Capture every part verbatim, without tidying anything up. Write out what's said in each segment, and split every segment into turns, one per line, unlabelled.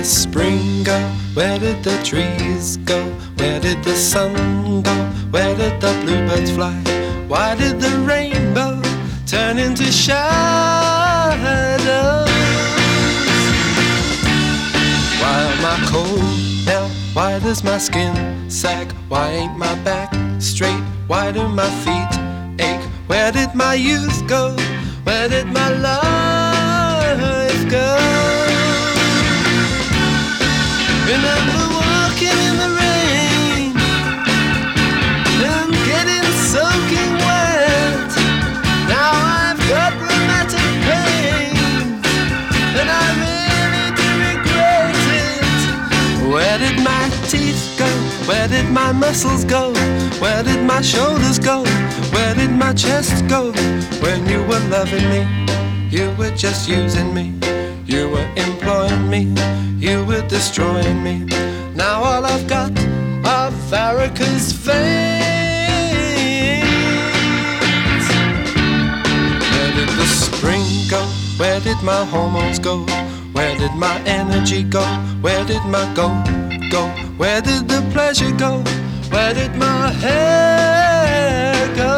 spring go? Where did the trees go? Where did the sun go? Where did the bluebirds fly? Why did the rainbow turn into shadows? Why am I cold now? Why does my skin sag? Why ain't my back straight? Why do my feet ache? Where did my youth go? Where did my life go? Remember walking in the rain and getting soaking wet. Now I've got rheumatic pain and I really do regret it. Where did my teeth go? Where did my muscles go? Where did my shoulders go? Where did my chest go? When you were loving me, you were just using me. You were employing me, you were destroying me. Now all I've got are varicose veins. Where did the spring go? Where did my hormones go? Where did my energy go? Where did my go go? Where did the pleasure go? Where did my hair go?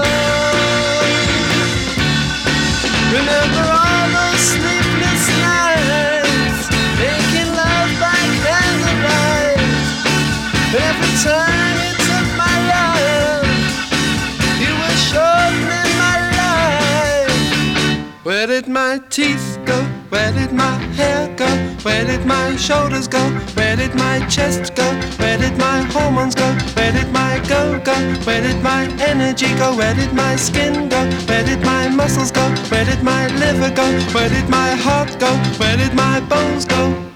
Remember all those sleepless nights, making love by candlelight. Every time you took my love, you were shortening my life. Where did my teeth go? Where did my hair go? Where did my shoulders go? Where did my chest go? Where did my hormones go? Where did my go go? Where did my energy go? Where did my skin go? Where did my muscles go? Where did my liver go? Where did my heart go? Where did my bones go?